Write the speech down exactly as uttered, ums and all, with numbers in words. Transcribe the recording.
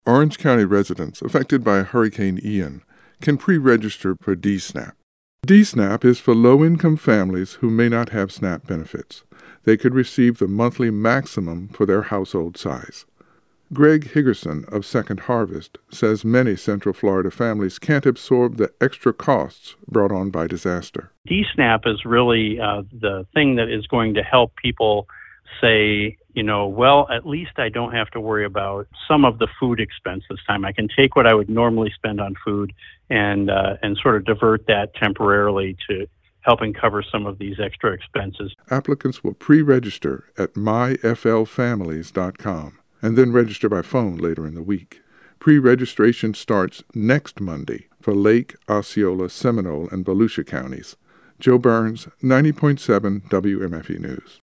Orange County residents affected by Hurricane Ian can pre-register for D SNAP. D SNAP is for low-income families who may not have SNAP benefits. They could receive the monthly maximum for their household size. Greg Higgerson of Second Harvest says many Central Florida families can't absorb the extra costs brought on by disaster. D SNAP is really uh, the thing that is going to help people say, you know, well, at least I don't have to worry about some of the food expense this time. I can take what I would normally spend on food and uh, and sort of divert that temporarily to helping cover some of these extra expenses. Applicants will pre-register at my f l families dot com and then register by phone later in the week. Pre-registration starts next Monday for Lake, Osceola, Seminole, and Volusia counties. Joe Burns, ninety point seven W M F E News.